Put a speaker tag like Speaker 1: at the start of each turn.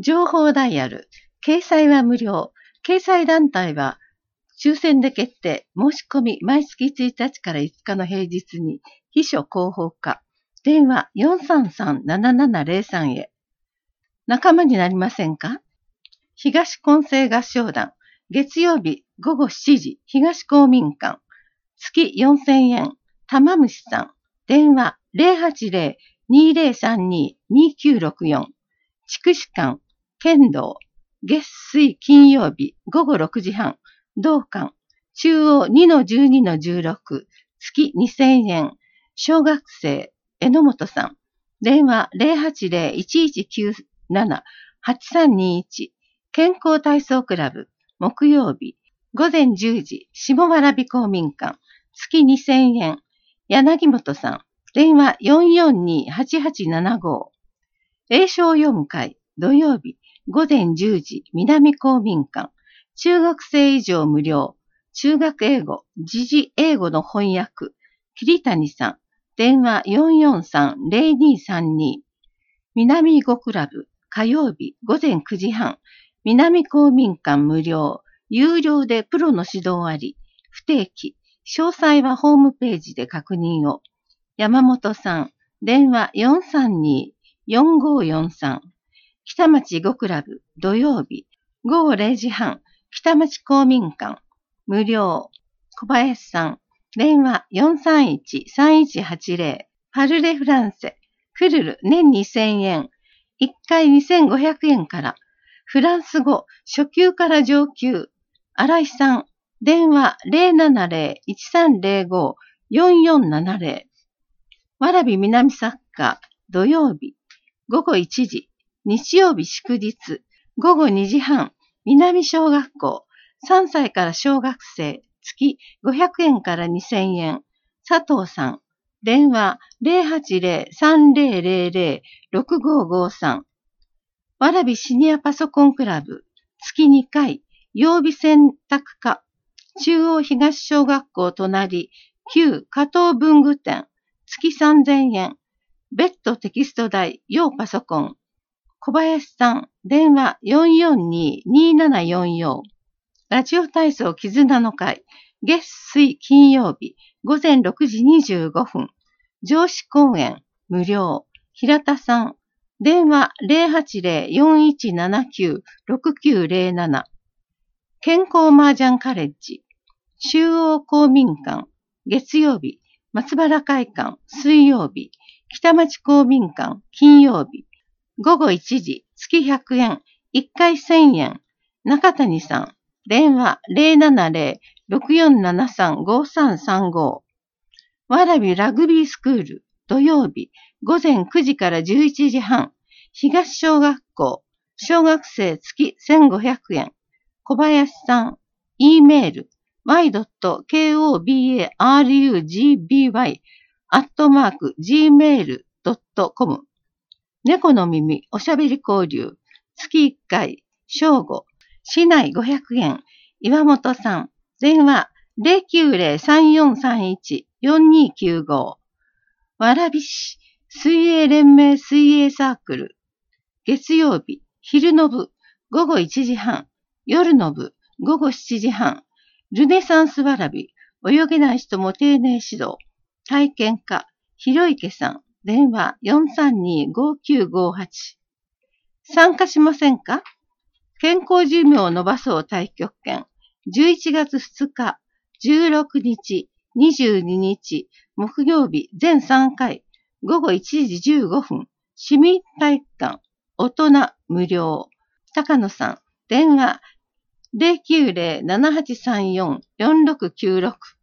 Speaker 1: 情報ダイヤル。掲載は無料。掲載団体は抽選で決定。申し込み毎月1日から5日の平日に秘書広報課。電話433-7703へ。仲間になりませんか？東混成合唱団。月曜日午後7時。東公民館。月4000円。玉虫さん。電話080-2032-2964。地区士官。剣道。月水金曜日午後6時半。同館。中央2-12-16。月2000円。小学生。榎本さん。電話080-1197-8321。健康体操クラブ。木曜日。午前10時。下蕨公民館。月2000円。柳本さん。電話442-8875。英唱4回。土曜日。午前10時。南公民館。中学生以上無料。中学英語。時事英語の翻訳。桐谷さん。電話443-0232。南囲碁クラブ。火曜日。午前9時半。南公民館無料。有料でプロの指導あり。不定期。詳細はホームページで確認を。山本さん。電話432-4543。北町囲碁クラブ。土曜日。午後0時半。北町公民館。無料。小林さん。電話431-3180。パルレフランセ。クルル年2000円。1回2500円から。フランス語初級から上級。新井さん。電話070-1305-4470。わらび南サッカー。土曜日。午後1時。日曜日祝日。午後2時半。南小学校。3歳から小学生。月500円から2000円。佐藤さん。電話080-3000-6553。わらびシニアパソコンクラブ。月2回。曜日選択課。中央東小学校隣。旧加藤文具店。月3000円。別途テキスト代。用パソコン。小林さん。電話442-2744。ラジオ体操絆の会。月水金曜日。午前6時25分。上司公演。無料。平田さん。電話080-4179-6907。健康麻雀カレッジ。中央公民館。月曜日。松原会館。水曜日。北町公民館。金曜日。午後1時。月100円。1回1000円。中谷さん。電話070-6473-5335。わらびラグビースクール。土曜日。午前9時から11時半。東小学校。小学生月1500円。小林さん。E メール。y.kobagby@gmail.com。猫の耳おしゃべり交流。月1回。正午。市内500円。岩本さん。電話090-3431-4295。蕨市水泳連盟水泳サークル。月曜日。昼の部。午後1時半。夜の部。午後7時半。ルネサンスわらび。泳げない人も丁寧指導。体験家。ひろいけさん。電話432-5958。参加しませんか？健康寿命を伸ばそう太極拳。11月2日、16日、22日、木曜日全3回。午後1時15分。市民体育館。大人無料。高野さん。電話090-7834-4696。